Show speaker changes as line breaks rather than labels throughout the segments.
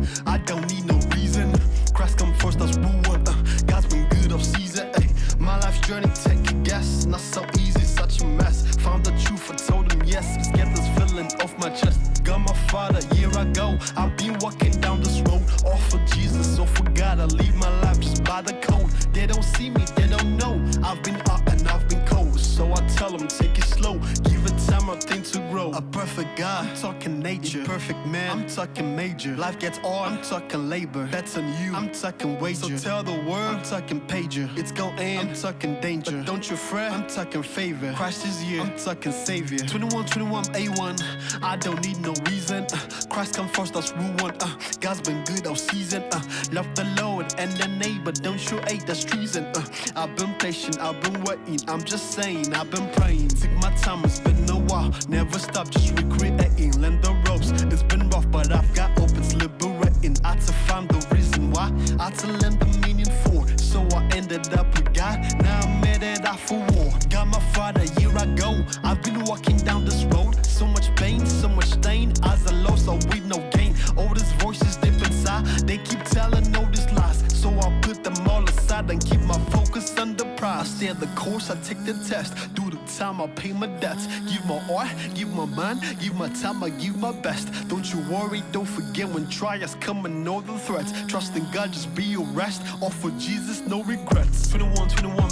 I don't need no reason. Christ come first, that's rule one. God's been good off season. My life's journey, take a guess. Not so easy, such a mess. Found the truth, I told him yes. Let's get this feeling off my chest. Got my father, year ago. I've been walking down this road. All for Jesus, all for God. I leave my life just by the code. They don't see me, they don't know. I've been up and I've been cold. So I tell them, take it slow. Give it time, I think to grow. A perfect God, I'm talking nature. Imperfect man, I'm talking major. Life gets hard, I'm talking labor. That's on you, I'm talking wager. So tell the world, I'm talking pager. It's gon' end, I'm talking danger. But don't you fret, I'm talking favor. Christ is here, I'm talking savior. 21, A1, I don't need no reason. Christ come first, that's rule one. God's been good all season. Love the Lord and the neighbor, don't you hate, that's treason. I've been patient, I've been waiting. I'm just saying, I've been praying. Take my time, it's been a while. Never stop, just recreating. Lend the ropes, it's been rough, but I've got hope, it's liberating. I had to find the reason why, I had to learn the meaning for. So I ended up with God, now I'm headed out for war. Got my father a year ago, I've been walking down this road. So much pain, so much stain, as a loss, so with no gain. All these voices deep inside, they keep telling all these lies. So I put them all aside and keep my focus on the prize. I stay the course, I take the test. Do the time, I pay my debts. Give my heart, give my mind, give my time, I give my best. Don't you worry, don't forget when trials come and all the threats. Trust in God, just be your rest. All for Jesus, no regrets. 21,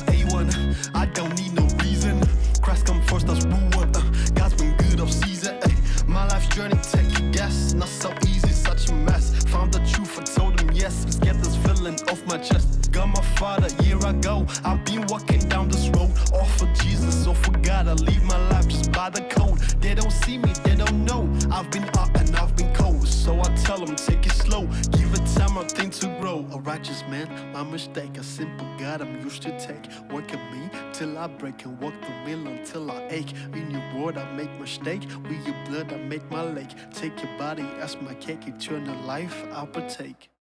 A1, I don't need no reason. Christ come first, that's rule one. God's been good off season. My life's journey, take a guess. Not so easy, such a mess. Found the truth, I told him yes. Let's get this feeling off my chest. Got my father a year ago. I've been walking down this road. All for Jesus, all for God. I leave my life just by the code. They don't see me, they don't know. I've been up and I've been cold. So I tell them, take it slow. Give it time, I think to grow. A righteous man, my mistake. A simple God I'm used to take. Work at me till I break and walk the mill until I ache. In your word, I make mistake. With your blood, I make my lake. Take your body as my cake. Eternal life, I'll partake.